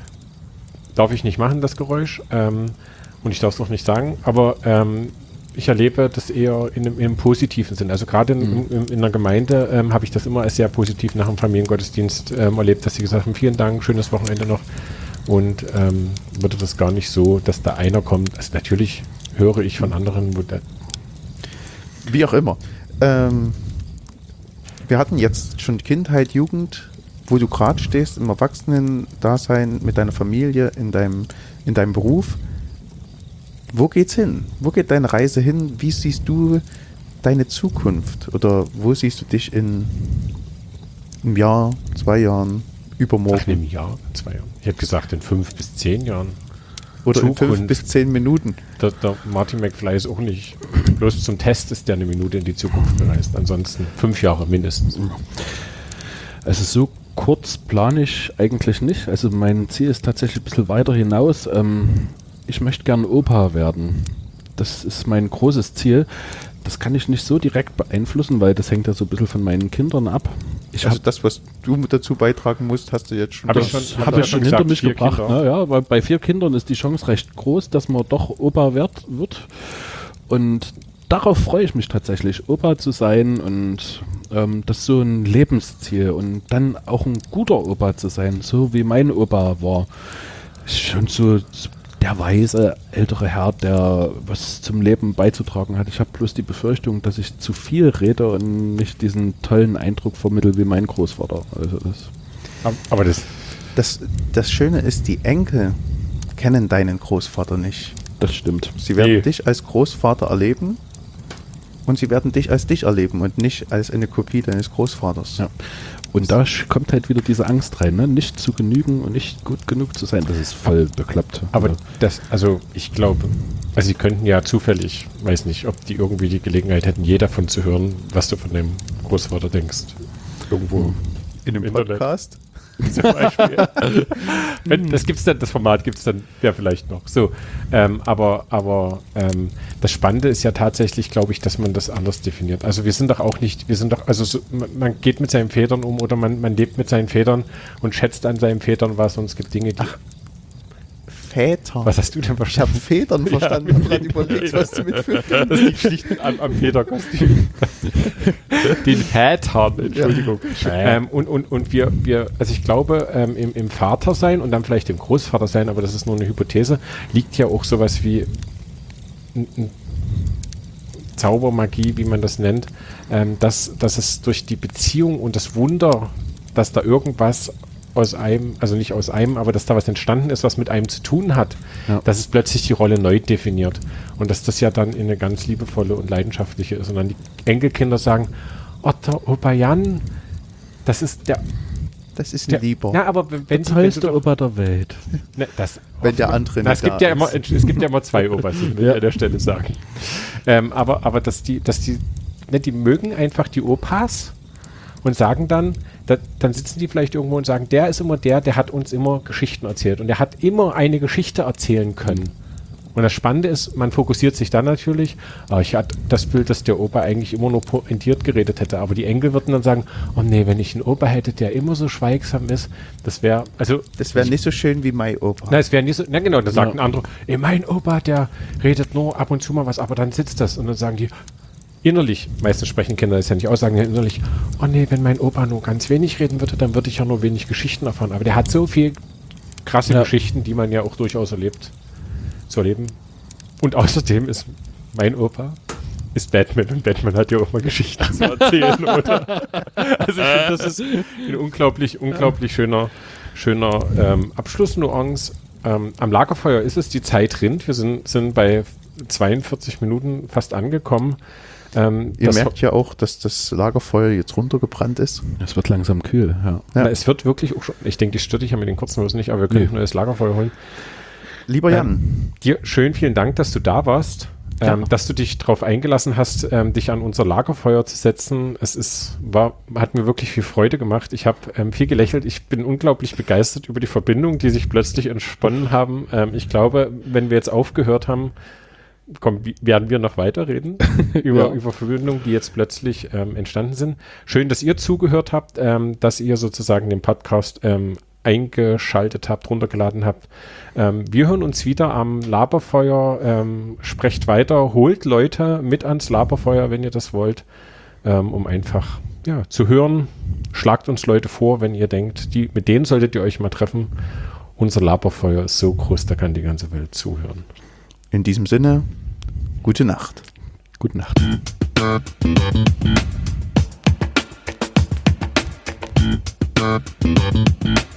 A: darf ich nicht machen, das Geräusch. Ähm, und ich darf es auch nicht sagen, aber ähm, ich erlebe das eher in einem, in einem positiven Sinn. Also gerade in,
C: Mhm.
A: in, in der Gemeinde ähm, habe ich das immer als sehr positiv nach dem Familiengottesdienst ähm, erlebt, dass sie gesagt haben, vielen Dank, schönes Wochenende noch. Und ähm, würde das gar nicht so, dass da einer kommt. Also natürlich höre ich von anderen, wo der,
B: Wie auch immer. Ähm, wir hatten jetzt schon Kindheit, Jugend, wo du gerade stehst, im Erwachsenen-Dasein, mit deiner Familie, in deinem, in deinem Beruf. Wo geht's hin? Wo geht deine Reise hin? Wie siehst du deine Zukunft? Oder wo siehst du dich in einem Jahr, zwei Jahren, übermorgen?
A: ach, in einem Jahr, in zwei Jahren. Ich habe gesagt, in fünf bis zehn Jahren.
B: Oder in fünf
A: Zukunft.
B: bis zehn Minuten?
A: Der, der Martin McFly ist auch nicht, bloß zum Test ist der eine Minute in die Zukunft gereist. Ansonsten fünf Jahre mindestens.
C: Also so kurz plane ich eigentlich nicht. Also mein Ziel ist tatsächlich ein bisschen weiter hinaus. Ähm, ich möchte gern Opa werden. Das ist mein großes Ziel. Das kann ich nicht so direkt beeinflussen, weil das hängt ja so ein bisschen von meinen Kindern ab. Ich
B: Also
C: habe
B: das, was du dazu beitragen musst, hast du jetzt schon.
A: Hab ich
B: das-
A: schon-
C: habe
A: hab
C: ich
A: ich
C: schon
A: schon
C: hinter
A: gesagt,
C: mich
A: vier
C: gebracht.
A: Kinder.
C: Ne? Ja, weil bei vier Kindern ist die Chance recht groß, dass man doch Opa wird. wird. Und darauf freue ich mich tatsächlich, Opa zu sein. Und ähm, das ist so ein Lebensziel. Und dann auch ein guter Opa zu sein, so wie mein Opa war. Ist schon so der weise ältere Herr, der was zum Leben beizutragen hat. Ich habe bloß die Befürchtung, dass ich zu viel rede und nicht diesen tollen Eindruck vermittle wie mein Großvater. Also das
A: Aber, aber das,
B: Das, das Schöne ist, die Enkel kennen deinen Großvater nicht.
C: Das stimmt.
B: Sie werden
A: Nee.
B: dich als Großvater erleben und sie werden dich als dich erleben und nicht als eine Kopie deines Großvaters.
C: Ja. Und da sch- kommt halt wieder diese Angst rein, ne? Nicht zu genügen und nicht gut genug zu sein. Das ist voll bekloppt.
A: Aber
C: Ja.
A: das, also ich glaube, also sie könnten ja zufällig, weiß nicht, ob die irgendwie die Gelegenheit hätten, je davon zu hören, was du von dem Großvater denkst. Irgendwo
B: In einem
A: Internet.
B: Podcast.
A: zum Beispiel. Wenn, das gibt's dann, das Format gibt es dann ja vielleicht noch. So, ähm, aber aber ähm, das Spannende ist ja tatsächlich, glaube ich, dass man das anders definiert. Also wir sind doch auch nicht, wir sind doch, also so, man, man geht mit seinen Vätern um oder man, man lebt mit seinen Vätern und schätzt an seinen Vätern was und es gibt Dinge, die.
B: Ach, Väter.
A: Was hast du denn
B: Ich habe
A: verstanden?
B: Federn verstanden und gerade überlegt, was du mitführst.
A: Das liegt schlicht am, am Federkostüm. Den Vätern, Entschuldigung.
C: Ja.
A: Ähm, und und, und wir, wir, also ich glaube, ähm, im, im Vatersein und dann vielleicht im Großvatersein, aber das ist nur eine Hypothese, liegt ja auch sowas wie ein, ein Zaubermagie, wie man das nennt, ähm, dass, dass es durch die Beziehung und das Wunder, dass da irgendwas aus einem, also nicht aus einem, aber dass da was entstanden ist, was mit einem zu tun hat,
C: Ja.
A: dass es plötzlich die Rolle neu definiert. Und dass das ja dann in eine ganz liebevolle und leidenschaftliche ist. Und dann die Enkelkinder sagen, oh, der Opa Jan, das ist der...
B: Das ist
A: der
B: ein Lieber.
A: Ja, aber wenn, wenn
C: Das
A: sie...
C: heißt
A: wenn
C: der Opa der Welt.
A: Ne, das,
B: Wenn der andere
A: na,
B: nicht
A: es gibt
B: da
A: ja immer,
B: ist.
A: es gibt ja immer zwei Opas, das will ich
C: Ja.
A: an der Stelle sagen. Ähm, aber, aber dass die, dass die, ne, die mögen einfach die Opas und sagen dann, da, dann sitzen die vielleicht irgendwo und sagen, der ist immer der, der hat uns immer Geschichten erzählt und der hat immer eine Geschichte erzählen können. Und das Spannende ist, man fokussiert sich dann natürlich, ah, ich hatte das Bild, dass der Opa eigentlich immer nur pointiert geredet hätte, aber die Enkel würden dann sagen, oh nee, wenn ich einen Opa hätte, der immer so schweigsam ist, das wäre, also
B: Das wäre nicht so schön wie mein Opa.
A: na, es wäre nicht so, na genau, da sagt
C: Ja.
A: ein anderer, ey, mein Opa, der redet nur ab und zu mal was, aber dann sitzt das und dann sagen die, innerlich, meistens sprechen Kinder das ja nicht aus, sagen ja innerlich, oh nee, wenn mein Opa nur ganz wenig reden würde, dann würde ich ja nur wenig Geschichten erfahren, aber der hat so viel krasse
C: Ja.
A: Geschichten, die man ja auch durchaus erlebt, zu erleben. Und außerdem ist mein Opa ist Batman und Batman hat ja auch mal Geschichten zu erzählen, oder? Also ich finde, das ist ein unglaublich, unglaublich schöner, schöner ähm, Abschlussnuance. Ähm, am Lagerfeuer ist es, die Zeit rinnt. Wir sind, sind bei zweiundvierzig Minuten fast angekommen. Ähm,
B: Ihr
A: das
B: merkt ja auch, dass das Lagerfeuer jetzt runtergebrannt ist.
C: Es wird langsam kühl, ja.
B: Ja.
A: Na, es wird wirklich auch schon, ich denke, die stört dich ja mit den kurzen Hosen nicht, aber wir können
C: Nee.
A: ein neues Lagerfeuer holen.
B: Lieber Jan,
A: Dir schön vielen Dank, dass du da warst,
B: Ja.
A: ähm, dass du dich darauf eingelassen hast, ähm, dich an unser Lagerfeuer zu setzen. Es ist, war, hat mir wirklich viel Freude gemacht. Ich habe ähm, viel gelächelt. Ich bin unglaublich begeistert über die Verbindung, die sich plötzlich entsponnen haben. Ähm, ich glaube, wenn wir jetzt aufgehört haben, komm, wie- werden wir noch weiterreden über,
C: Ja.
A: über Verbindungen, die jetzt plötzlich ähm, entstanden sind. Schön, dass ihr zugehört habt, ähm, dass ihr sozusagen den Podcast ähm, eingeschaltet habt, runtergeladen habt. Ähm, wir hören uns wieder am Lagerfeuer. Ähm, sprecht weiter, holt Leute mit ans Lagerfeuer, wenn ihr das wollt, ähm, um einfach ja, zu hören. Schlagt uns Leute vor, wenn ihr denkt, die, mit denen solltet ihr euch mal treffen. Unser Lagerfeuer ist so groß, da kann die ganze Welt zuhören.
B: in diesem Sinne, gute Nacht.
C: Gute Nacht.
D: Thank you.